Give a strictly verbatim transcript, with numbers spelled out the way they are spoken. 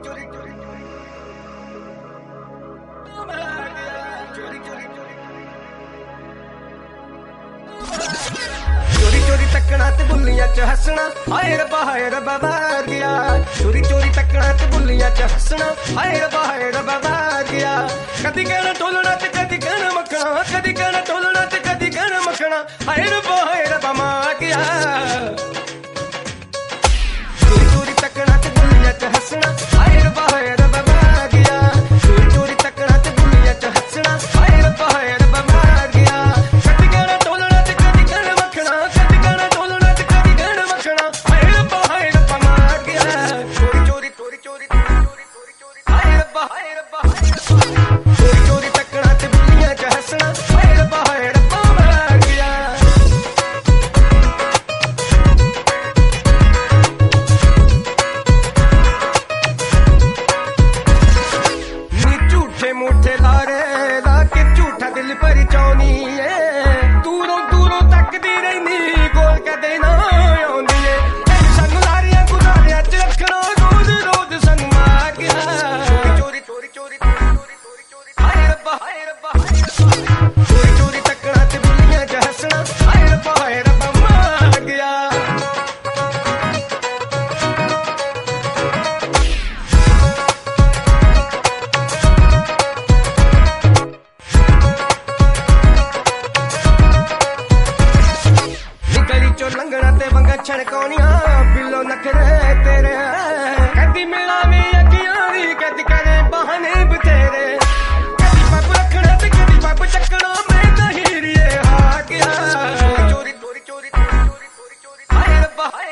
चोरी चोरी चोरी चोरी तकना ते बुल्लियां च हसना हाय रब्बा हाय रब्बा बाहर गया चोरी चोरी तकना ते बुल्लियां च हसना हाय रब्बा हाय रब्बा बाहर गया कदी कहना टोलना ते कदी कहना मखना कदी कहना टोलना ते कदी कहना मखना हाय रब्बा हाय रब्बा मार गया चोरी चोरी तकना ते बुल्लियां च हसना हाय रब्बा हाय रब्बा बाहर गया चोरी चोरी तकना ते बुल्लियां च हसना हाय रब्बा हाय रब्बा बाहर गया कदी कहना टोलना ते कदी कहना मखना कदी कहना टोलना ते कदी कहना मखना हाय रब्बा हाय रब्बा मार गया चोरी चोरी चोरी चोरी चोरी चोरी चोरी हाय रब्बा हाय रब्बा चोरी चोरी तकना ते बुल्लियां च हसना हाय रब्बा हाय रब्बा मार गया नी झूठे मूठे लारे ला के झूठा दिल भरी चाउनी है दूरों दूरों तकदी रहिंदी कोल कदे ना आउंदी है सानू लारियां गुजारियां च रखना रोज रोज सानू मार गया चोरी चोरी चोरी चोरी चोरी चोरी हाय रब्बा हाय रब्बा चोरी चोरी तकना ते बुल्लियां च हसना हाय रब्बा हाय रब्बा मार गया गली चो लंघना ते वंगा छड़काउनियां बिलो नखरे तेरे कदी मिलावी अखियां दी कदी करे बहाने बतेरे कदी पग रखना ते कदी पग चकना मैं नहीं रिए हा गया चोरी चोरी चोरी चोरी चोरी चोरी हाय रब्बा हाय